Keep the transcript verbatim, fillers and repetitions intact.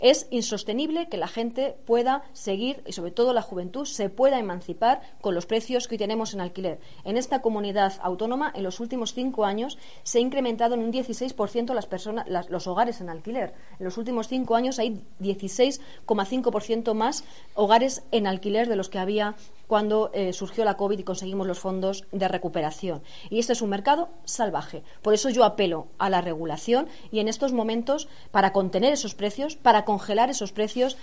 Es insostenible que la gente pueda seguir, y sobre todo la juventud, se pueda emancipar con los precios que hoy tenemos en alquiler. En esta comunidad autónoma, en los últimos cinco años, se ha incrementado en un dieciséis por ciento las personas, las, los hogares en alquiler. En los últimos cinco años hay dieciséis coma cinco por ciento más hogares en alquiler de los que había cuando eh, surgió la COVID y conseguimos los fondos de recuperación. Y este es un mercado salvaje. Por eso yo apelo a la regulación y en estos momentos, para contener esos precios, para congelar esos precios,